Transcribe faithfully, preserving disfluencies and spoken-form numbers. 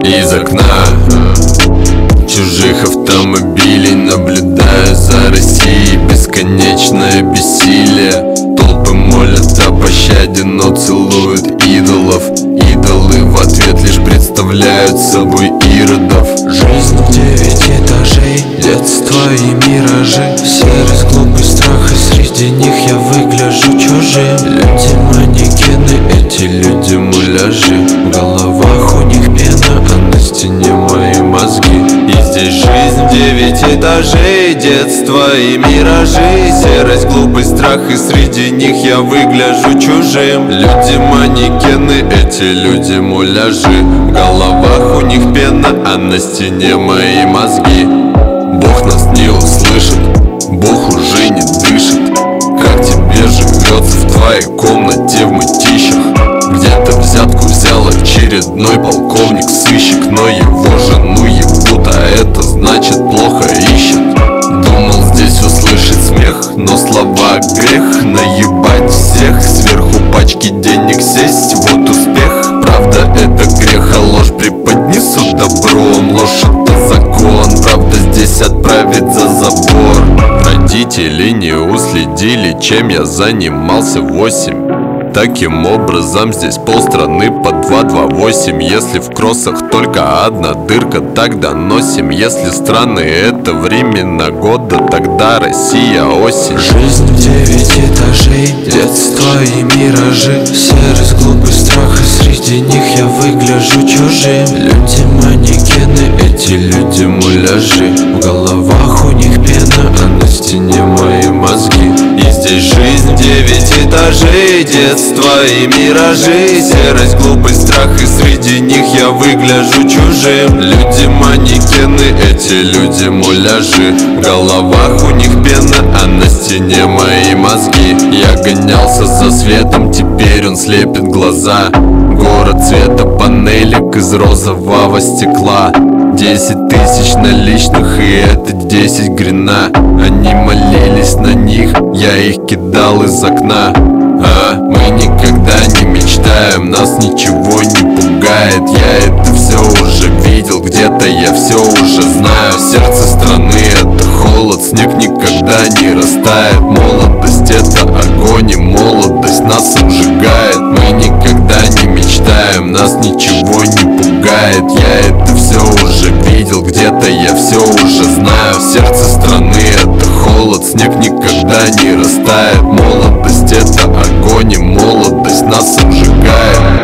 из окна чужих автомобилей наблюдаю за Россией. Бесконечное бессилие. Толпы молят о пощаде, но целуют идолов. Идолы в ответ лишь представляют собой иродов. Жизнь в девять этажей, детство и миражи, серость, глупость, страх, и среди них я выгляжу чужим. Люди манекены, эти люди муляжи. В головах у них пена, а на стене мои мозги. И здесь жизнь в девять этажей, детство и миражи, серость, глупость, страх, и среди них я выгляжу чужим. Люди манекены, эти люди муляжи. В головах у них пена, а на стене мои мозги. Бог нас не услышит, Бог уже не дышит. Как тебе живется в твоей комнате в мытищах? Где-то взятку взял очередной полковник-сыщик, но его жену ебут, а это значит плохо ищет. Думал здесь услышать смех, но слова грех. Наебать всех, сверху пачки денег сесть, вот успех. Правда это грех, а ложь преподнесу добром. Ложь это закон, правда здесь отправить за забор. Родители не уследили, чем я занимался в восемь. Таким образом здесь полстраны по два два восемь. Если в кроссах только одна дырка, тогда носим. Если страны это времена года, тогда Россия осень. Жизнь в девять этажей, детство и миражи, серость, глупость, страх, и среди них я выгляжу чужим. Люди манекены, эти люди муляжи. В головах у них пена, а на стене мои мозги. И здесь жизнь в девять этажей, детство и миражи, серость, глупость, страх, и среди них я выгляжу чужим. Люди манекены, эти люди муляжи. В головах у них пена, а на стене мои мозги. Я гонялся за светом, теперь он слепит глаза. Город цвета панелек из розового стекла. Десять тысяч наличных, и это десять грина. Они молились на них, я их кидал из окна. А мы никогда не мечтаем, нас ничего не пугает. Я это все уже видел, где-то я все уже знаю. Сердце страны это холод, снег никогда не растает. Молодость это огонь, и молодость нас обжигает. Мы никогда не мечтаем, нас ничего не пугает. Я это все уже видел, где-то я все уже знаю. Сердце страны это холод, снег никогда не растает. Молодость это огонь, и молодость нас обжигает.